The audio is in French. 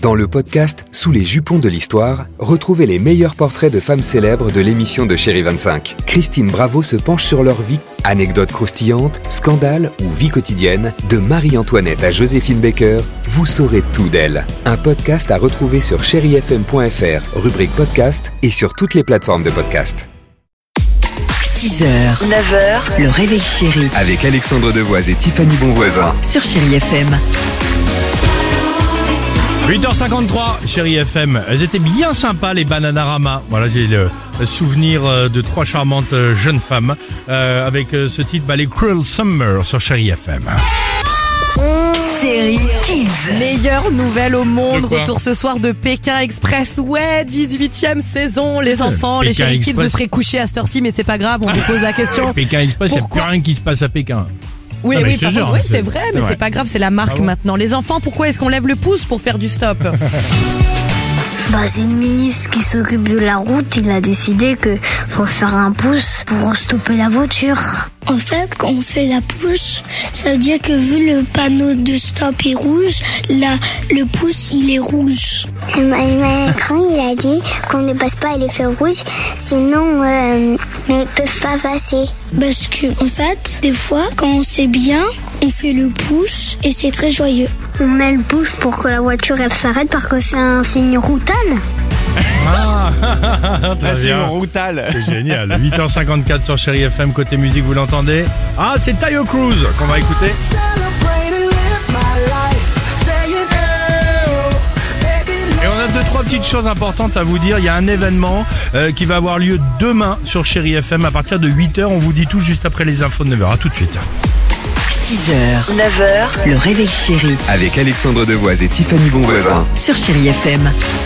Dans le podcast Sous les jupons de l'histoire, retrouvez les meilleurs portraits de femmes célèbres de l'émission de Chérie 25. Christine Bravo se penche sur leur vie. Anecdotes croustillantes, scandales ou vie quotidienne, de Marie-Antoinette à Joséphine Baker, vous saurez tout d'elle. Un podcast à retrouver sur chérifm.fr, rubrique podcast et sur toutes les plateformes de podcast. 6h, 9h, le réveil chéri Avec Alexandre Devoise et Tiffany Bonvoisin. sur Chéri FM. 8h53, Chéri FM. Elles étaient bien sympas, les Bananarama. Voilà, j'ai le souvenir de trois charmantes jeunes femmes avec ce titre, les Cruel Summer sur Chéri FM. Chéri Kids. Meilleure nouvelle au monde, De quoi? retour ce soir de Pékin Express. Ouais, 18e saison, les enfants, les Pékin Chéri Kids, Express. vous serez couchés à cette heure-ci, mais c'est pas grave, on vous pose la question. Pékin Express, il n'y a plus Pourquoi rien qui se passe à Pékin. Oui, Ah, mais oui, je te par jure, contre, oui, c'est- c'est vrai, mais ouais. c'est pas grave, c'est la marque Ah bon maintenant. Les enfants, pourquoi est-ce qu'on lève le pouce pour faire du stop? C'est le ministre qui s'occupe de la route, il a décidé que faut faire un pouce pour stopper la voiture. En fait, quand on fait la pouce, ça veut dire que vu le panneau de stop est rouge, le pouce il est rouge. Macron il a dit qu'on ne passe pas les feux rouges, sinon ils peuvent pas passer. Parce que en fait, des fois, quand on sait bien, on fait le pouce et c'est très joyeux. On met le pouce pour que la voiture elle s'arrête parce que c'est un signe routal. Très bien. Routal. C'est génial. 8h54 sur Chéri FM, côté musique, vous l'entendez. Ah, c'est Tayo Cruz qu'on va écouter. Et on a deux, trois petites choses importantes à vous dire. Il y a un événement qui va avoir lieu demain sur Chéri FM à partir de 8h. On vous dit tout juste après les infos de 9h. À tout de suite. 6h, 9h, le réveil chéri Avec Alexandre Devoise et Tiffany Bonvoisin. sur Chéri FM.